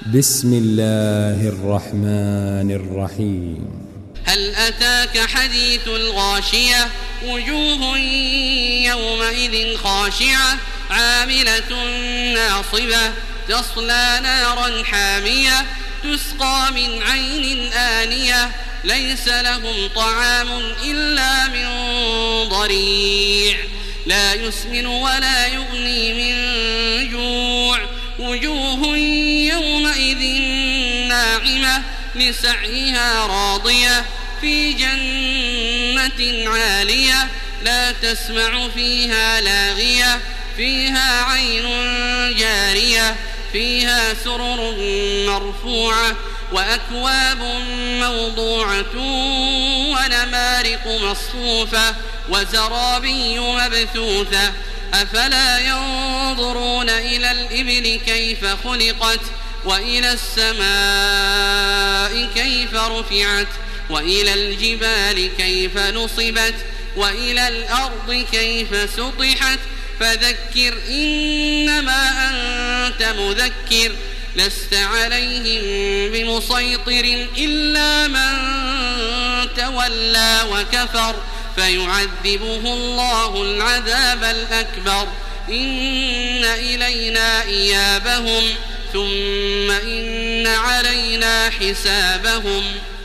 بسم الله الرحمن الرحيم. هل أتاك حديث الغاشية وجوه يومئذ خاشعة عاملة ناصبة تصلى نارا حامية تسقى من عين آنية ليس لهم طعام إلا من ضريع لا يسمن ولا يغني من جوع وجوه يومئذ ناعمة لسعيها راضية في جنة عالية لا تسمع فيها لاغية فيها عين جارية فيها سرر مرفوعة وأكواب موضوعة ونمارق مصفوفة وزرابي مبثوثة أفلا ينظرون إلى الإبل كيف خلقت وإلى السماء كيف رفعت وإلى الجبال كيف نصبت وإلى الأرض كيف سطحت فذكر إنما أنت مذكر لست عليهم بمسيطر إلا من تولى وكفر فيعذبه الله العذاب الأكبر إن إلينا إيابهم ثم إن علينا حسابهم.